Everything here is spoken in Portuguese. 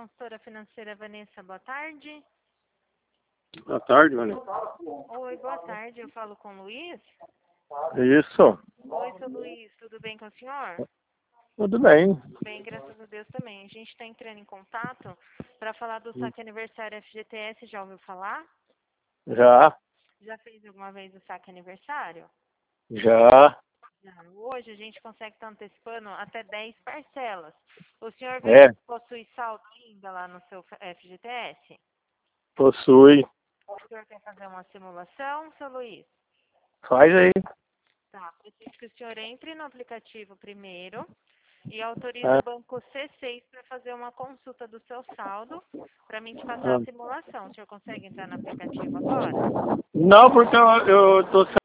consultora financeira Vanessa, boa tarde. Boa tarde, Vanessa. Oi, boa tarde, eu falo com o Luiz. Isso. Oi, seu Luiz, tudo bem com o senhor? Tudo bem. Bem, graças a Deus também. A gente está entrando em contato para falar do saque aniversário FGTS, já ouviu falar? Já. Já fez alguma vez o saque aniversário? Já. Hoje a gente consegue estar antecipando até 10 parcelas. O senhor possui saldo ainda lá no seu FGTS? Possui. O senhor quer fazer uma simulação, seu Luiz? Faz aí. Tá, preciso que o senhor entre no aplicativo primeiro e autorize o banco C6 para fazer uma consulta do seu saldo para mim te passar a simulação. O senhor consegue entrar no aplicativo agora? Não, porque eu tô